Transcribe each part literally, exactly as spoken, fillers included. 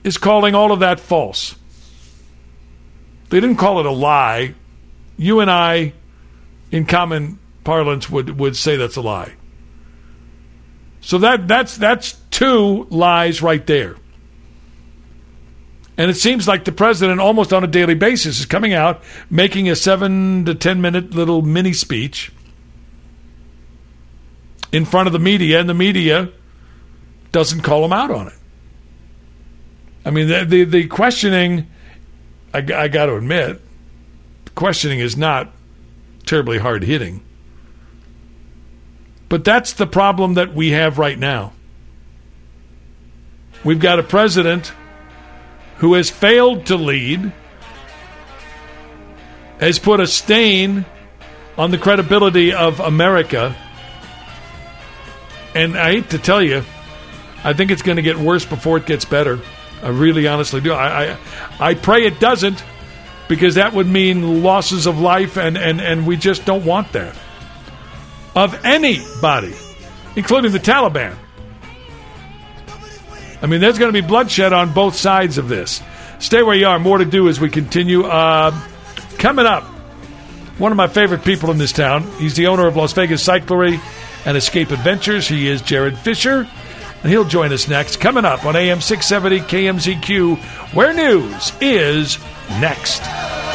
is calling all of that false. They didn't call it a lie. You and I, in common parlance, would, would say that's a lie. So that that's that's two lies right there. And it seems like the president, almost on a daily basis, is coming out, making a seven to ten minute little mini speech in front of the media, and the media doesn't call him out on it. I mean, the the, the questioning, I, I got to admit, the questioning is not terribly hard hitting. But that's the problem that we have right now. We've got a president who has failed to lead, has put a stain on the credibility of America. And I hate to tell you, I think it's going to get worse before it gets better. I really honestly do. I I, I pray it doesn't, because that would mean losses of life, and, and, and we just don't want that. Of anybody, including the Taliban. I mean, there's going to be bloodshed on both sides of this. Stay where you are. More to do as we continue. Uh, coming up, one of my favorite people in this town. He's the owner of Las Vegas Cyclery and Escape Adventures. He is Jared Fisher, and he'll join us next. Coming up on A M six seventy K M Z Q, where news is next.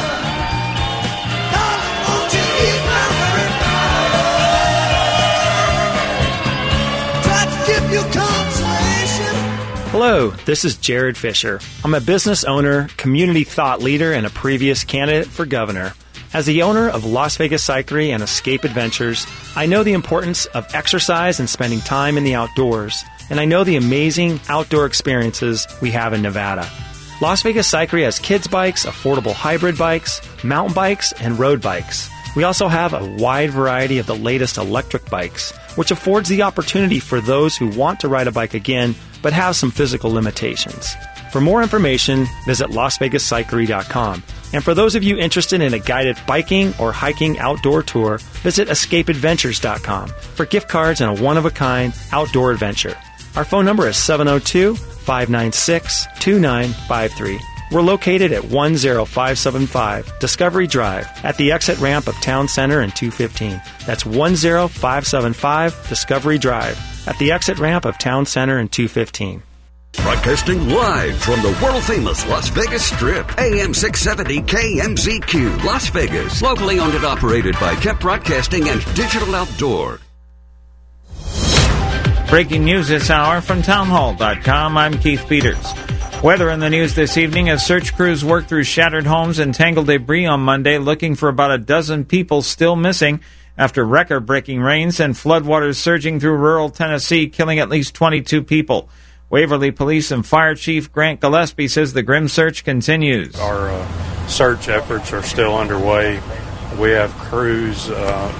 Hello, this is Jared Fisher. I'm a business owner, community thought leader, and a previous candidate for governor. As the owner of Las Vegas Cyclery and Escape Adventures, I know the importance of exercise and spending time in the outdoors, and I know the amazing outdoor experiences we have in Nevada. Las Vegas Cyclery has kids bikes, affordable hybrid bikes, mountain bikes, and road bikes. We also have a wide variety of the latest electric bikes, which affords the opportunity for those who want to ride a bike again but have some physical limitations. For more information, visit las vegas cyclery dot com. And for those of you interested in a guided biking or hiking outdoor tour, visit escape adventures dot com for gift cards and a one-of-a-kind outdoor adventure. Our phone number is seven oh two, five nine six, two nine five three. We're located at one oh five seven five Discovery Drive at the exit ramp of Town Center and two fifteen. That's one oh five seven five Discovery Drive at the exit ramp of Town Center and two fifteen. Broadcasting live from the world-famous Las Vegas Strip, A M six seventy K M Z Q, Las Vegas. Locally owned and operated by Kemp Broadcasting and Digital Outdoor. Breaking news this hour from townhall dot com. I'm Keith Peters. Weather in the news this evening as search crews work through shattered homes and tangled debris on Monday, looking for about a dozen people still missing after record-breaking rains and floodwaters surging through rural Tennessee, killing at least twenty-two people. Waverly Police and Fire Chief Grant Gillespie says the grim search continues. Our uh, search efforts are still underway. We have crews uh,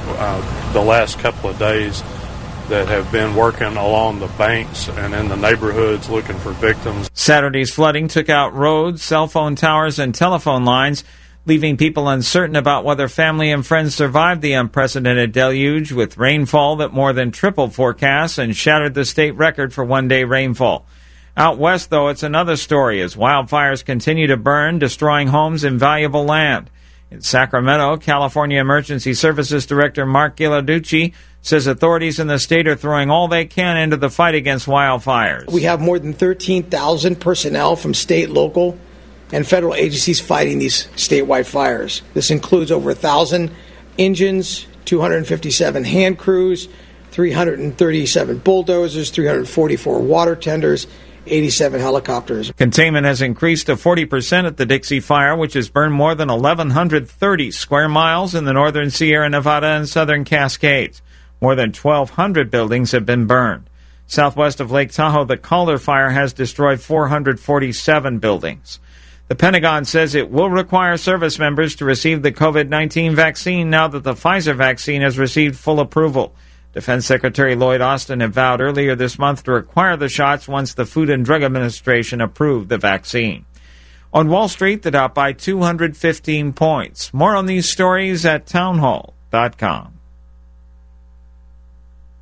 uh, the last couple of days that have been working along the banks and in the neighborhoods looking for victims. Saturday's flooding took out roads, cell phone towers, and telephone lines, leaving people uncertain about whether family and friends survived the unprecedented deluge, with rainfall that more than tripled forecasts and shattered the state record for one-day rainfall. Out west, though, it's another story as wildfires continue to burn, destroying homes and valuable land. In Sacramento, California Emergency Services Director Mark Ghilarducci says authorities in the state are throwing all they can into the fight against wildfires. We have more than thirteen thousand personnel from state, local, and federal agencies fighting these statewide fires. This includes over one thousand engines, two hundred fifty-seven hand crews, three hundred thirty-seven bulldozers, three hundred forty-four water tenders, eighty-seven helicopters. Containment has increased to forty percent at the Dixie Fire, which has burned more than one thousand one hundred thirty square miles in the northern Sierra Nevada and southern Cascades. More than twelve hundred buildings have been burned. Southwest of Lake Tahoe, the Calder Fire has destroyed four hundred forty-seven buildings. The Pentagon says it will require service members to receive the COVID nineteen vaccine now that the Pfizer vaccine has received full approval. Defense Secretary Lloyd Austin had vowed earlier this month to require the shots once the Food and Drug Administration approved the vaccine. On Wall Street, the Dow by two hundred fifteen points. More on these stories at townhall dot com.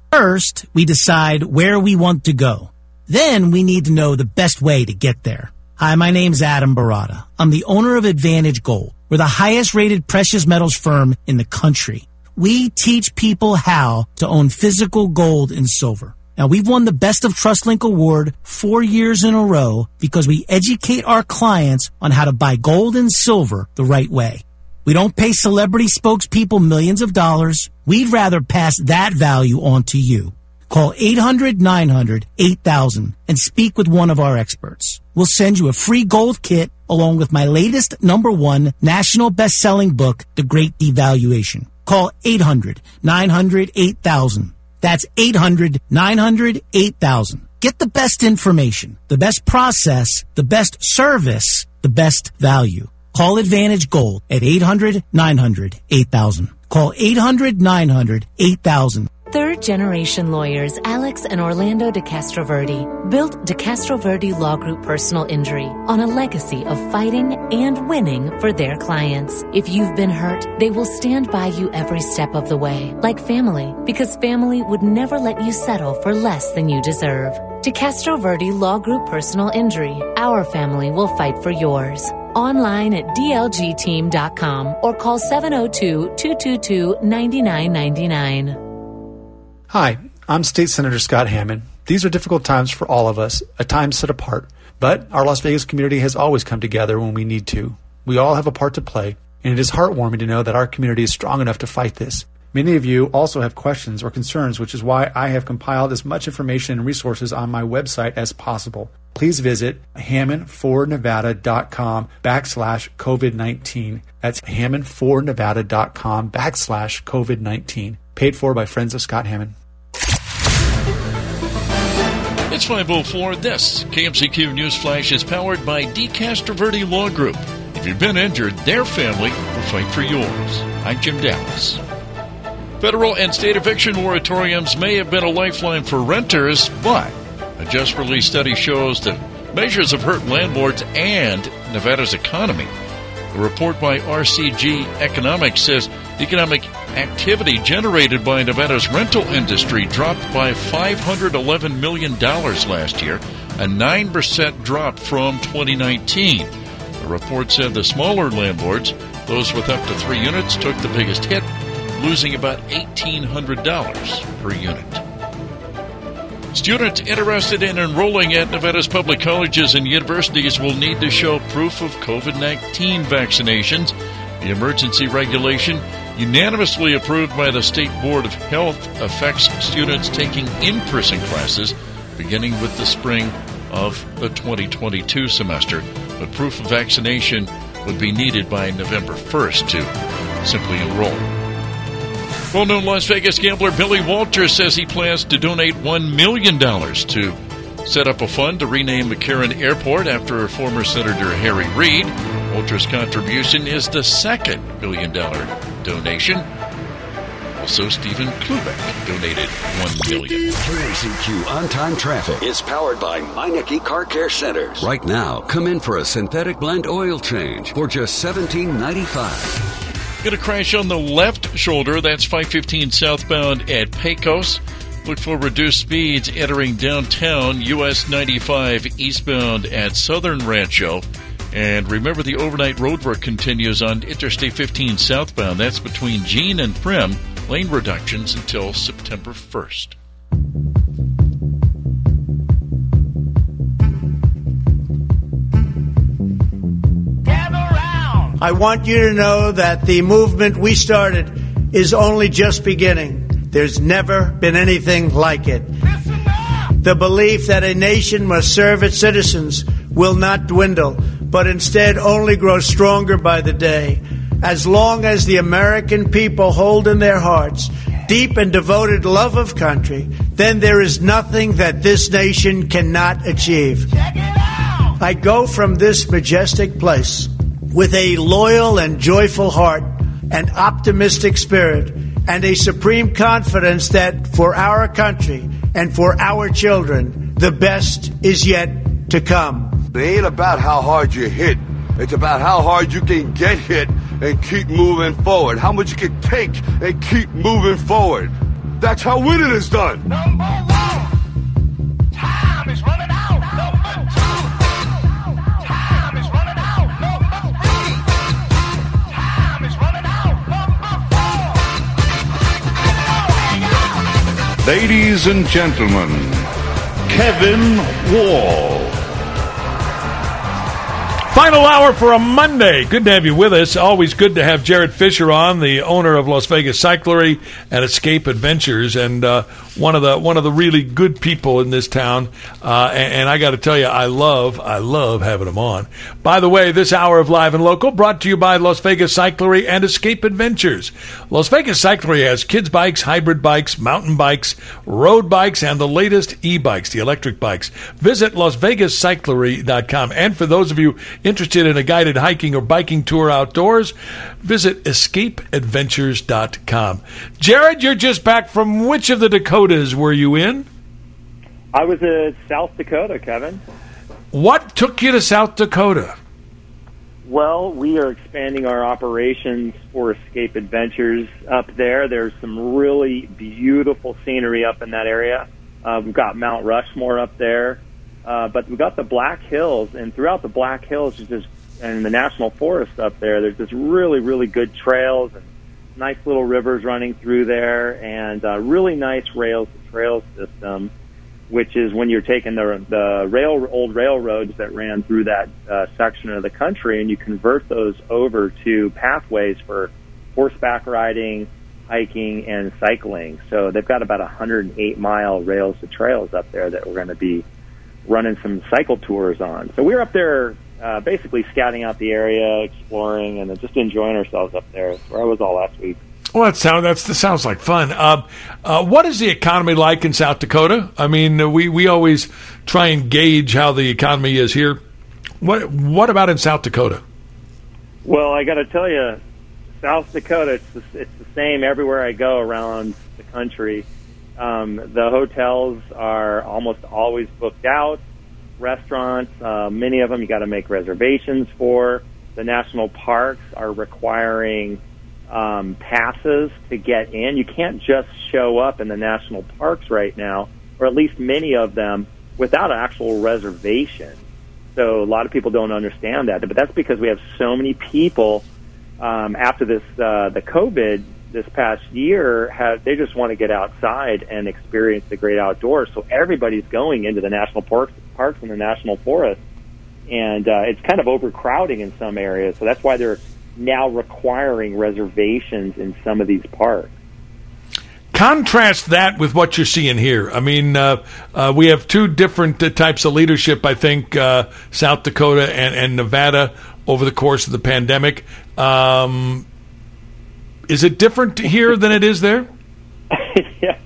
First, we decide where we want to go. Then we need to know the best way to get there. Hi, my name's Adam Barata. I'm the owner of Advantage Gold. We're the highest rated precious metals firm in the country. We teach people how to own physical gold and silver. Now, we've won the Best of TrustLink Award four years in a row because we educate our clients on how to buy gold and silver the right way. We don't pay celebrity spokespeople millions of dollars. We'd rather pass that value on to you. Call eight hundred nine hundred eight thousand and speak with one of our experts. We'll send you a free gold kit along with my latest number one national best-selling book, The Great Devaluation. Call eight hundred nine hundred eight thousand. That's eight hundred nine hundred eight thousand. Get the best information, the best process, the best service, the best value. Call Advantage Gold at eight hundred nine hundred eight thousand. Call eight hundred nine hundred eight thousand. Third-generation lawyers Alex and Orlando DeCastroverde built DeCastroverde Law Group Personal Injury on a legacy of fighting and winning for their clients. If you've been hurt, they will stand by you every step of the way, like family, because family would never let you settle for less than you deserve. DeCastroverde Law Group Personal Injury. Our family will fight for yours. Online at d l g team dot com or call seven oh two, two two two, nine nine nine nine. Hi, I'm State Senator Scott Hammond. These are difficult times for all of us, a time set apart. But our Las Vegas community has always come together when we need to. We all have a part to play, and it is heartwarming to know that our community is strong enough to fight this. Many of you also have questions or concerns, which is why I have compiled as much information and resources on my website as possible. Please visit hammond for nevada dot com backslash COVID nineteen. That's hammond for nevada dot com backslash COVID nineteen. Paid for by Friends of Scott Hammond. It's five oh four. This K M C Q News Flash is powered by DeCastroverde Law Group. If you've been injured, their family will fight for yours. I'm Jim Dallas. Federal and state eviction moratoriums may have been a lifeline for renters, but a just-released study shows that measures have hurt landlords and Nevada's economy. A report by R C G Economics says economic activity generated by Nevada's rental industry dropped by five hundred eleven million dollars last year, a nine percent drop from twenty nineteen. The report said the smaller landlords, those with up to three units, took the biggest hit, losing about eighteen hundred dollars per unit. Students interested in enrolling at Nevada's public colleges and universities will need to show proof of COVID nineteen vaccinations. The emergency regulation, unanimously approved by the State Board of Health, affects students taking in-person classes beginning with the spring of the twenty twenty-two semester. But proof of vaccination would be needed by November first to simply enroll. Well-known Las Vegas gambler Billy Walters says he plans to donate one million dollars to set up a fund to rename McCarran Airport after former Senator Harry Reid. Walters' contribution is the second million-dollar donation. Also, Stephen Klubeck donated one million dollars. K M C Q On-Time Traffic is powered by Meineke Car Care Centers. Right now, come in for a synthetic blend oil change for just seventeen ninety-five. Get a crash on the left shoulder. That's five fifteen southbound at Pecos. Look for reduced speeds entering downtown. U S ninety-five eastbound at Southern Rancho. And remember, the overnight road work continues on Interstate fifteen southbound. That's between Jean and Prim. Lane reductions until September first. I want you to know that the movement we started is only just beginning. There's never been anything like it. The belief that a nation must serve its citizens will not dwindle, but instead only grow stronger by the day. As long as the American people hold in their hearts deep and devoted love of country, then there is nothing that this nation cannot achieve. I go from this majestic place with a loyal and joyful heart, an optimistic spirit, and a supreme confidence that for our country and for our children, the best is yet to come. It ain't about how hard you hit. It's about how hard you can get hit and keep moving forward. How much you can take and keep moving forward. That's how winning is done. Number one. Time is running out. Number two. Time Ladies and gentlemen, Kevin Wall. Final hour for a Monday. Good to have you with us. Always good to have Jared Fisher on, the owner of Las Vegas Cyclery and Escape Adventures, and uh, one of the one of the really good people in this town. Uh, and, and I got to tell you, I love I love having him on. By the way, this hour of Live and Local brought to you by Las Vegas Cyclery and Escape Adventures. Las Vegas Cyclery has kids bikes, hybrid bikes, mountain bikes, road bikes, and the latest e-bikes, the electric bikes. Visit las vegas cyclery dot com. And for those of you interested in a guided hiking or biking tour outdoors, visit escape adventures dot com. Jared, you're just back from which of the Dakotas were you in? I was in South Dakota, Kevin. What took you to South Dakota? Well, we are expanding our operations for Escape Adventures up there. There's some really beautiful scenery up in that area. Uh, we've got Mount Rushmore up there. Uh, but we've got the Black Hills, and throughout the Black Hills, just and the National Forest up there, there's just really, really good trails and nice little rivers running through there, and uh, really nice rails to trail system, which is when you're taking the the rail old railroads that ran through that uh, section of the country, and you convert those over to pathways for horseback riding, hiking, and cycling. So they've got about one hundred eight mile rails to trails up there that we're going to be running some cycle tours on. So we were up there uh, basically scouting out the area, exploring, and just enjoying ourselves up there. That's where I was all last week. Well, that, sound, that's, that sounds like fun. Uh, uh, what is the economy like in South Dakota? I mean, we, we always try and gauge how the economy is here. What what about in South Dakota? Well, I got to tell you, South Dakota, it's the, it's the same everywhere I go around the country. Um, the hotels are almost always booked out. Restaurants, uh, many of them you got to make reservations for. The national parks are requiring um, passes to get in. You can't just show up in the national parks right now, or at least many of them, without an actual reservation. So a lot of people don't understand that. But that's because we have so many people um, after this, uh, the COVID this past year, have, they just want to get outside and experience the great outdoors. So everybody's going into the national parks, parks and the national forest. And uh, it's kind of overcrowding in some areas. So that's why they're now requiring reservations in some of these parks. Contrast that with what you're seeing here. I mean, uh, uh, we have two different uh, types of leadership, I think, uh, South Dakota and, and Nevada over the course of the pandemic. Um, is it different here than it is there? Yeah.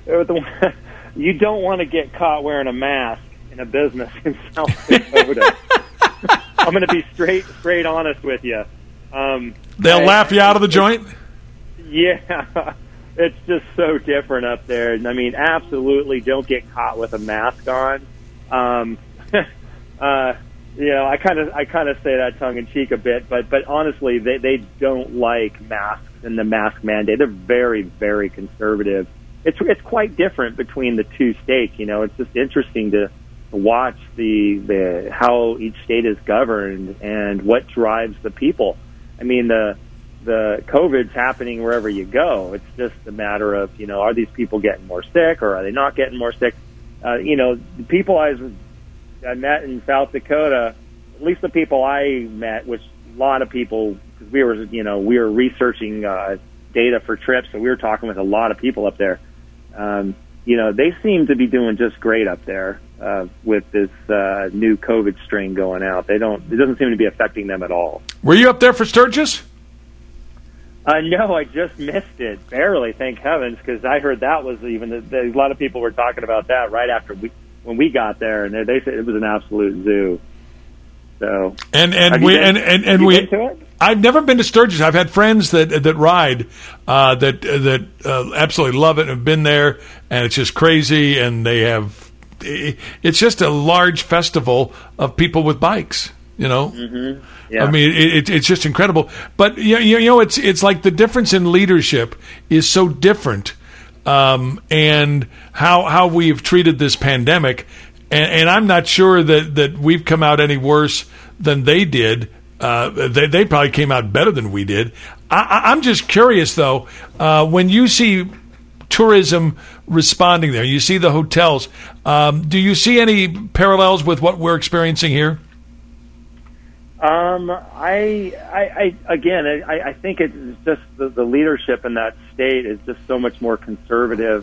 You don't want to get caught wearing a mask in a business in South Dakota. I'm going to be straight, straight honest with you. Um, They'll I, laugh you out of the joint? Yeah. It's just so different up there. I mean, absolutely don't get caught with a mask on. Um, uh, you know, I kind of I kind of say that tongue in cheek a bit, but but honestly, they they don't like masks and the mask mandate. They're very very conservative. It's it's quite different between the two states. You know, it's just interesting to watch the the how each state is governed and what drives the people. I mean, the the COVID's happening wherever you go. It's just a matter of, you know, are these people getting more sick or are they not getting more sick? Uh, you know, the people I, was, I met in South Dakota, at least the people I met, which a lot of people, because we were, you know, we were researching uh, data for trips, so we were talking with a lot of people up there. Um, you know, they seem to be doing just great up there uh, with this uh, new COVID strain going out. They don't, it doesn't seem to be affecting them at all. Were you up there for Sturgis? Uh, no, I just missed it, barely, thank heavens, because I heard that was even, the, the, a lot of people were talking about that right after we, when we got there, and they, they said it was an absolute zoo. So, and and have we been, and and, and we. Been to it? I've never been to Sturgis. I've had friends that that ride uh, that that uh, absolutely love it and have been there, and it's just crazy. And they have, it's just a large festival of people with bikes. You know, mm-hmm. Yeah. I mean, it, it, it's just incredible. But you, you know, it's it's like the difference in leadership is so different, um, and how how we've treated this pandemic. And, and I'm not sure that, that we've come out any worse than they did. Uh, they, they probably came out better than we did. I, I'm just curious, though, uh, when you see tourism responding there? You see the hotels. Um, do you see any parallels with what we're experiencing here? Um, I, I, I again, I, I think it's just the, the leadership in that state is just so much more conservative.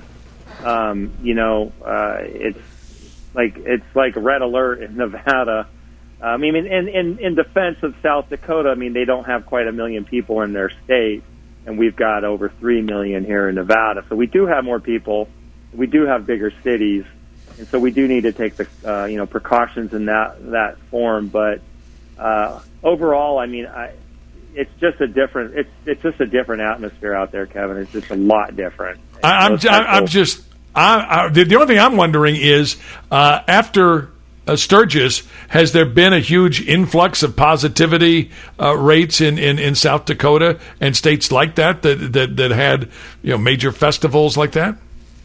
Um, you know, uh, it's like it's like red alert in Nevada. I mean, in, in in defense of South Dakota, I mean they don't have quite a million people in their state, and we've got over three million here in Nevada. So we do have more people. We do have bigger cities, and so we do need to take the uh, you know precautions in that that form, but. Uh, overall, I mean, I, it's just a different, it's, it's just a different atmosphere out there, Kevin. It's just a lot different. I, I'm, I, I'm just, I, I, the, the only thing I'm wondering is, uh, after uh, Sturgis, has there been a huge influx of positivity uh, rates in, in, in South Dakota and states like that, that, that, that had, you know, major festivals like that?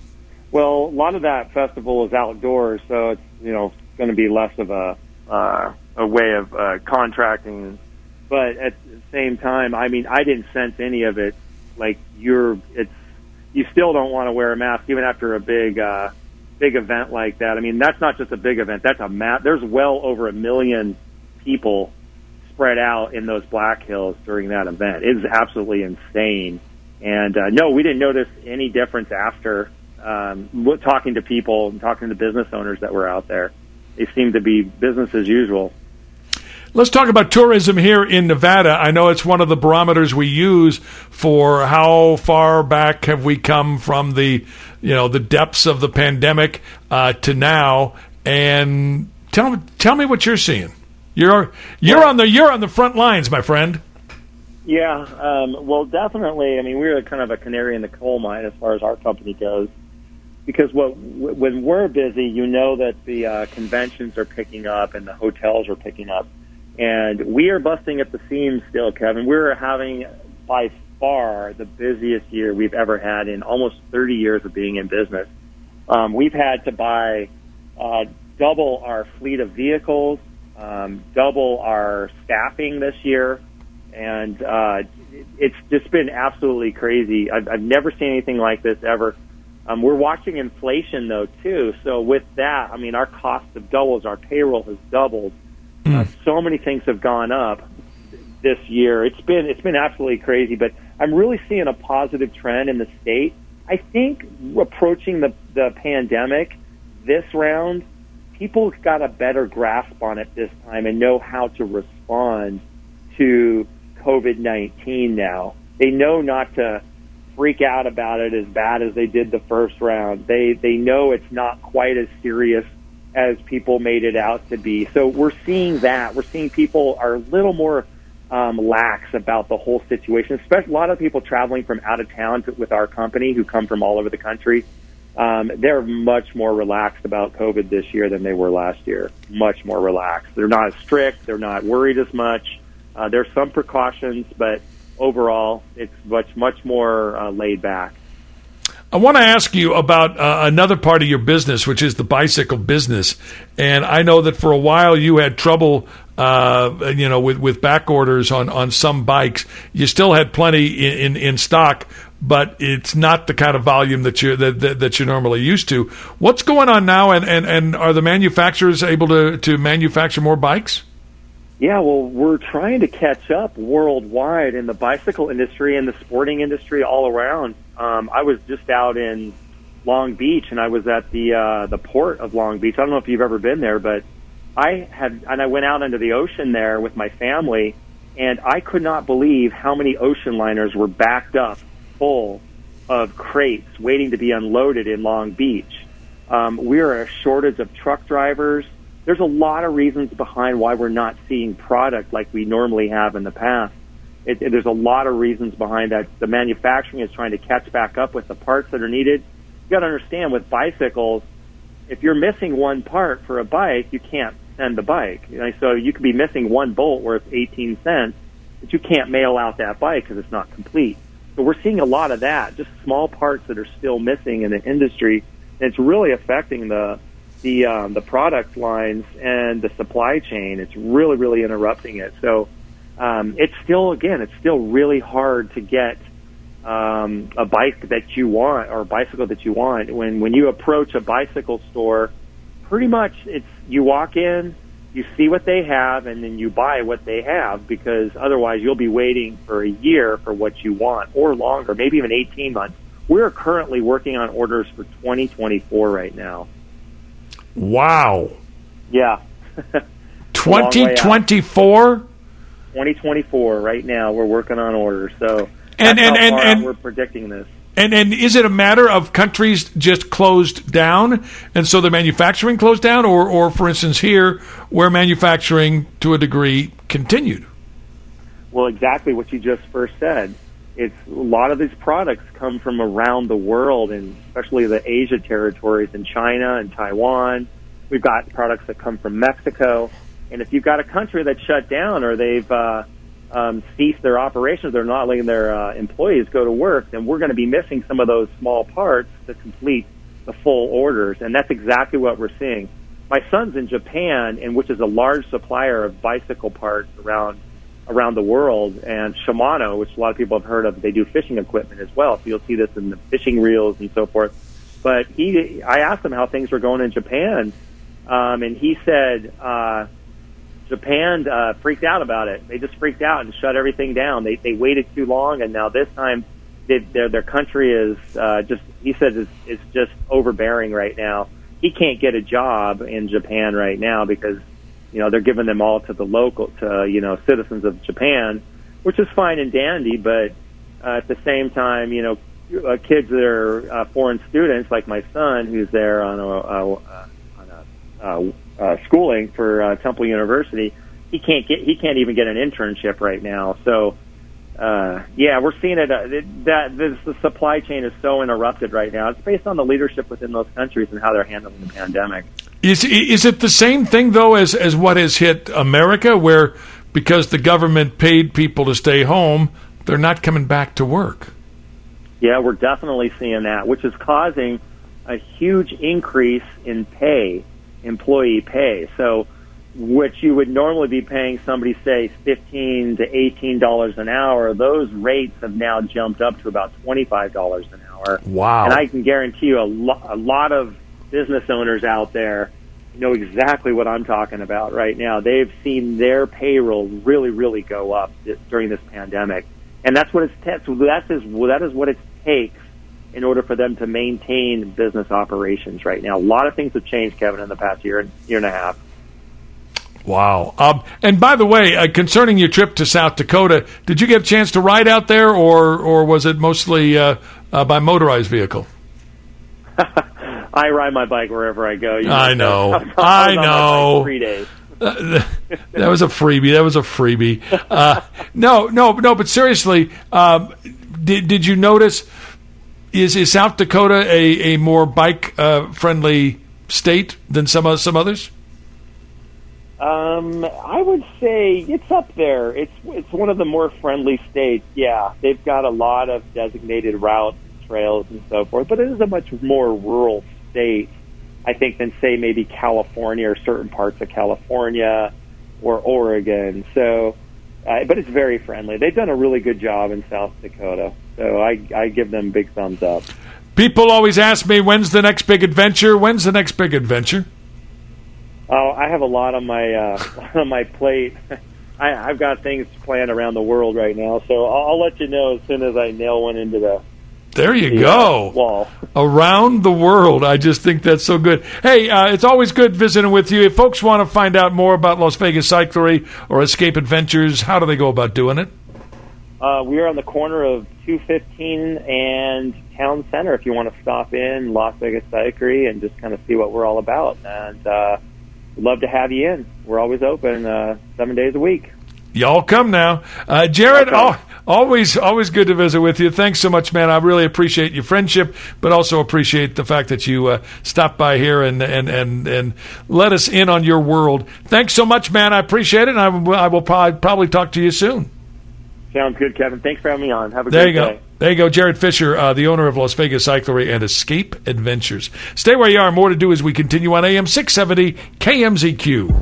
Well, a lot of that festival is outdoors, so it's, you know, going to be less of a, uh, a way of uh, contracting, but at the same time, I mean, I didn't sense any of it. Like you're, it's you still don't want to wear a mask even after a big, uh, big event like that. I mean, that's not just a big event; that's a mass. There's well over a million people spread out in those Black Hills during that event. It is absolutely insane. And uh, no, we didn't notice any difference after um, talking to people and talking to business owners that were out there. They seemed to be business as usual. Let's talk about tourism here in Nevada. I know it's one of the barometers we use for how far back have we come from the, you know, the depths of the pandemic uh, to now. And tell me, tell me what you're seeing. You're you're well, on the you're on the front lines, my friend. Yeah, um, well, definitely. I mean, we're kind of a canary in the coal mine as far as our company goes. Because what, when we're busy, you know that the uh, conventions are picking up and the hotels are picking up. And we are busting at the seams still, Kevin. We're having, by far, the busiest year we've ever had in almost thirty years of being in business. Um, we've had to buy uh, double our fleet of vehicles, um, double our staffing this year. And uh, it's just been absolutely crazy. I've, I've never seen anything like this ever. Um, we're watching inflation, though, too. So with that, I mean, our cost of doubles, our payroll has doubled. Uh, so many things have gone up this year. It's been it's been absolutely crazy, but I'm really seeing a positive trend in the state. I think approaching the, the pandemic this round, people got a better grasp on it this time and know how to respond to COVID nineteen now. They know not to freak out about it as bad as they did the first round. They they know it's not quite as serious as people made it out to be. So we're seeing that. We're seeing people are a little more um, lax about the whole situation, especially a lot of people traveling from out of town to, with our company who come from all over the country. Um, they're much more relaxed about COVID this year than they were last year. Much more relaxed. They're not as strict. They're not worried as much. Uh, there's some precautions, but overall, it's much, much more uh, laid back. I want to ask you about uh, another part of your business, which is the bicycle business. And I know that for a while you had trouble, uh, you know, with, with back orders on, on some bikes. You still had plenty in, in, in stock, but it's not the kind of volume that you that, that, that you're normally used to. What's going on now, and, and, and are the manufacturers able to, to manufacture more bikes? Yeah, well, we're trying to catch up worldwide in the bicycle industry and the sporting industry all around. Um, I was just out in Long Beach, and I was at the uh, the port of Long Beach. I don't know if you've ever been there, but I had, and I went out into the ocean there with my family, and I could not believe how many ocean liners were backed up full of crates waiting to be unloaded in Long Beach. Um, we're a shortage of truck drivers. There's a lot of reasons behind why we're not seeing product like we normally have in the past. It, it, there's a lot of reasons behind that. The manufacturing is trying to catch back up with the parts that are needed. You got to understand, with bicycles, if you're missing one part for a bike, you can't send the bike. You know, so you could be missing one bolt worth eighteen cents, but you can't mail out that bike because it's not complete. So we're seeing a lot of that, just small parts that are still missing in the industry, and it's really affecting the the um, the product lines and the supply chain. It's really, really interrupting it. So um, it's still, again, it's still really hard to get um, a bike that you want or a bicycle that you want. When when you approach a bicycle store, pretty much it's you walk in, you see what they have, and then you buy what they have, because otherwise you'll be waiting for a year for what you want, or longer, maybe even eighteen months. We're currently working on orders for twenty twenty-four right now. Wow. Yeah. twenty twenty-four? twenty twenty-four right now. We're working on orders. So and, that's and, how and, far and out we're predicting this. And and is it a matter of countries just closed down, and so the manufacturing closed down, or, or for instance here, where manufacturing to a degree continued? Well, exactly what you just first said. It's a lot of these products come from around the world, and especially the Asia territories in China and Taiwan. We've got products that come from Mexico. And if you've got a country that's shut down or they've uh, um, ceased their operations, they're not letting their uh, employees go to work, then we're going to be missing some of those small parts to complete the full orders. And that's exactly what we're seeing. My son's in Japan, and which is a large supplier of bicycle parts around around the world, and Shimano, which a lot of people have heard of, they do fishing equipment as well. So you'll see this in the fishing reels and so forth. But he, I asked him how things were going in Japan, um, and he said uh, Japan uh, freaked out about it. They just freaked out and shut everything down. They they waited too long, and now this time they, their their country is uh, just. He says it's, it's just overbearing right now. He can't get a job in Japan right now because, you know, they're giving them all to the local, to, you know, citizens of Japan, which is fine and dandy, but uh, at the same time, you know, uh, kids that are uh, foreign students, like my son, who's there on a, uh, on a uh, uh, schooling for uh, Temple University, he can't get, he can't even get an internship right now. So, uh, yeah, we're seeing it, uh, it that this, the supply chain is so interrupted right now. It's based on the leadership within those countries and how they're handling the pandemic. Is is it the same thing, though, as, as what has hit America, where because the government paid people to stay home, they're not coming back to work? Yeah, we're definitely seeing that, which is causing a huge increase in pay, employee pay. So what you would normally be paying somebody, say, fifteen to eighteen dollars an hour, those rates have now jumped up to about twenty-five dollars an hour. Wow. And I can guarantee you a, lo- a lot of business owners out there know exactly what I'm talking about right now. They've seen their payroll really, really go up this, during this pandemic, and that's what it's that's that is that is what it takes in order for them to maintain business operations right now. A lot of things have changed, Kevin, in the past year year and a half. Wow. Um, and by the way, uh, concerning your trip to South Dakota, did you get a chance to ride out there, or or was it mostly uh, uh, by motorized vehicle? I ride my bike wherever I go. You know, I know. I, I know. Three days. Uh, that was a freebie. That was a freebie. Uh, no, no, no. But seriously, um, did did you notice? Is is South Dakota a, a more bike uh, friendly state than some some others? Um, I would say it's up there. It's it's one of the more friendly states. Yeah, they've got a lot of designated routes, trails, and so forth. But it is a much more rural state, I think, than say maybe California or certain parts of California or Oregon. So, uh, but it's very friendly. They've done a really good job in South Dakota. So I I give them big thumbs up. People always ask me, when's the next big adventure? When's the next big adventure? Oh, I have a lot on my uh, on my plate. I, I've got things planned around the world right now, so I'll, I'll let you know as soon as I nail one into the. There you the, go. Uh, wall. Around the world. I just think that's so good. Hey, uh, it's always good visiting with you. If folks want to find out more about Las Vegas Cyclery or Escape Adventures, how do they go about doing it? Uh, we are on the corner of two fifteen and Town Center. If you want to stop in Las Vegas Cyclery and just kind of see what we're all about, and. Uh, We'd love to have you in. We're always open uh, seven days a week. Y'all come now. Uh, Jared, al- always always good to visit with you. Thanks so much, man. I really appreciate your friendship, but also appreciate the fact that you uh, stopped by here and, and, and, and let us in on your world. Thanks so much, man. I appreciate it, and I, w- I will probably, probably talk to you soon. Sounds good, Kevin. Thanks for having me on. Have a there great you day. Go. There you go, Jared Fisher, uh, the owner of Las Vegas Cyclery and Escape Adventures. Stay where you are. More to do as we continue on A M six seventy K M Z Q.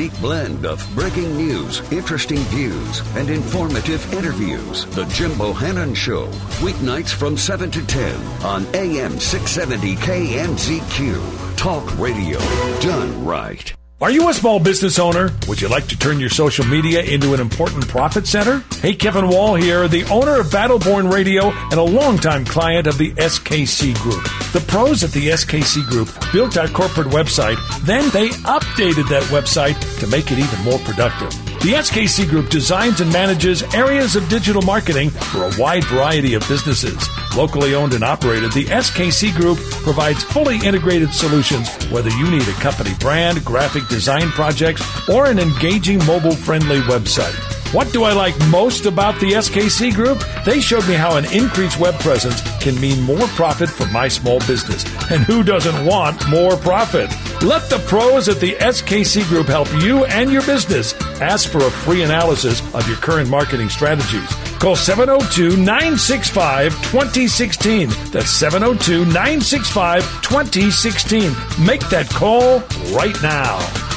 unique blend of breaking news, interesting views, and informative interviews. The Jim Bohannon Show, weeknights from seven to ten on A M six seventy K M Z Q. Talk radio done right. Are you a small business owner? Would you like to turn your social media into an important profit center? Hey, Kevin Wall here, the owner of Battleborn Radio and a longtime client of the S K C Group. The pros at the S K C Group built our corporate website, then they updated that website to make it even more productive. The S K C Group designs and manages areas of digital marketing for a wide variety of businesses. Locally owned and operated, the S K C Group provides fully integrated solutions, whether you need a company brand, graphic design projects, or an engaging mobile-friendly website. What do I like most about the S K C Group? They showed me how an increased web presence can mean more profit for my small business. And who doesn't want more profit? Let the pros at the S K C Group help you and your business. Ask for a free analysis of your current marketing strategies. Call seven oh two, nine six five, two oh one six. That's seven oh two, nine six five, two oh one six. Make that call right now.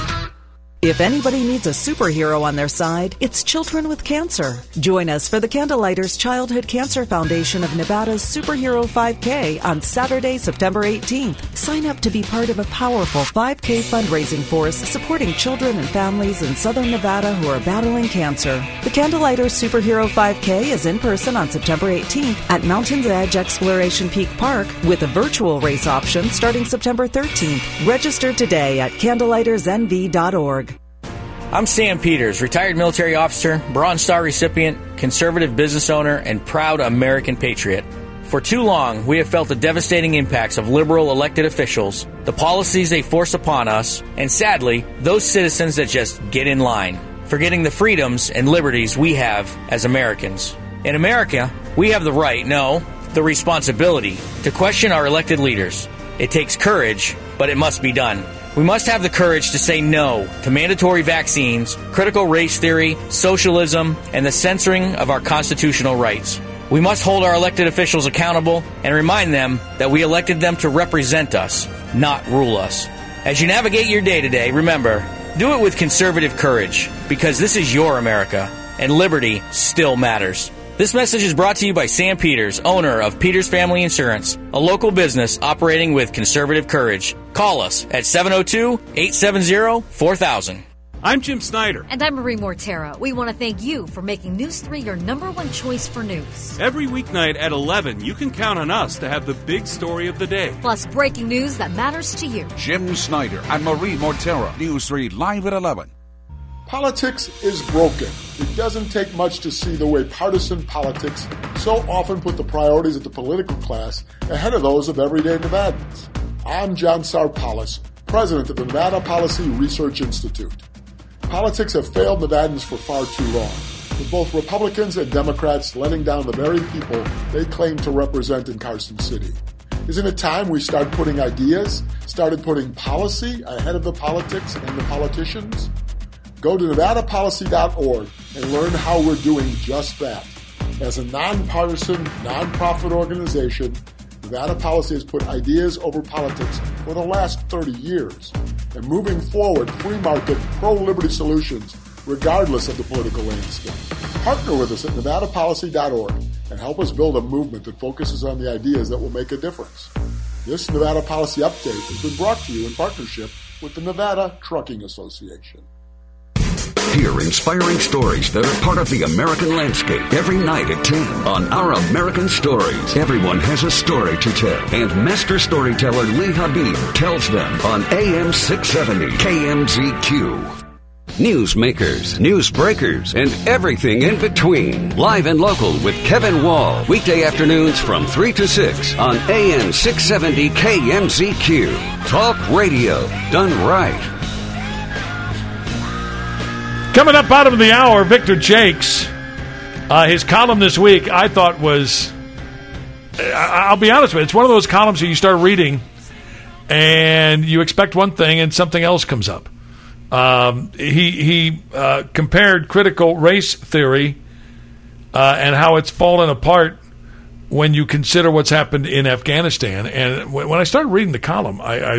If anybody needs a superhero on their side, it's children with cancer. Join us for the Candlelighters Childhood Cancer Foundation of Nevada's Superhero five K on Saturday, September eighteenth. Sign up to be part of a powerful five K fundraising force supporting children and families in Southern Nevada who are battling cancer. The Candlelighters Superhero five K is in person on September eighteenth at Mountain's Edge Exploration Peak Park with a virtual race option starting September thirteenth. Register today at candlelighters n v dot org. I'm Sam Peters, retired military officer, Bronze Star recipient, conservative business owner, and proud American patriot. For too long, we have felt the devastating impacts of liberal elected officials, the policies they force upon us, and sadly, those citizens that just get in line, forgetting the freedoms and liberties we have as Americans. In America, we have the right, no, the responsibility, to question our elected leaders. It takes courage, but it must be done. We must have the courage to say no to mandatory vaccines, critical race theory, socialism, and the censoring of our constitutional rights. We must hold our elected officials accountable and remind them that we elected them to represent us, not rule us. As you navigate your day-to-day, remember, do it with conservative courage, because this is your America, and liberty still matters. This message is brought to you by Sam Peters, owner of Peters Family Insurance, a local business operating with conservative courage. Call us at seven oh two, eight seven oh, four thousand. I'm Jim Snyder. And I'm Marie Mortera. We want to thank you for making News three your number one choice for news. Every weeknight at eleven, you can count on us to have the big story of the day. Plus breaking news that matters to you. Jim Snyder and Marie Mortera. News three live at eleven. Politics is broken. It doesn't take much to see the way partisan politics so often put the priorities of the political class ahead of those of everyday Nevadans. I'm John Sarpalis, president of the Nevada Policy Research Institute. Politics have failed Nevadans for far too long, with both Republicans and Democrats letting down the very people they claim to represent in Carson City. Isn't it time we start putting ideas, started putting policy ahead of the politics and the politicians? Go to nevada policy dot org and learn how we're doing just that. As a nonpartisan, nonprofit organization, Nevada Policy has put ideas over politics for the last thirty years. And moving forward, free market, pro-liberty solutions, regardless of the political landscape. Partner with us at nevada policy dot org and help us build a movement that focuses on the ideas that will make a difference. This Nevada Policy Update has been brought to you in partnership with the Nevada Trucking Association. Hear inspiring stories that are part of the American landscape every night at ten on Our American Stories. Everyone has a story to tell, and master storyteller Lee Habib tells them on A M six seventy K M Z Q. Newsmakers, newsbreakers, and everything in between. Live and local with Kevin Wall. Weekday afternoons from three to six on A M six seventy K M Z Q. Talk radio done right. Coming up out of the hour, Victor Jakes. Uh, his column this week, I thought was, I'll be honest with you, it's one of those columns that you start reading and you expect one thing and something else comes up. Um, he he uh, compared critical race theory uh, and how it's fallen apart when you consider what's happened in Afghanistan. And when I started reading the column, I, I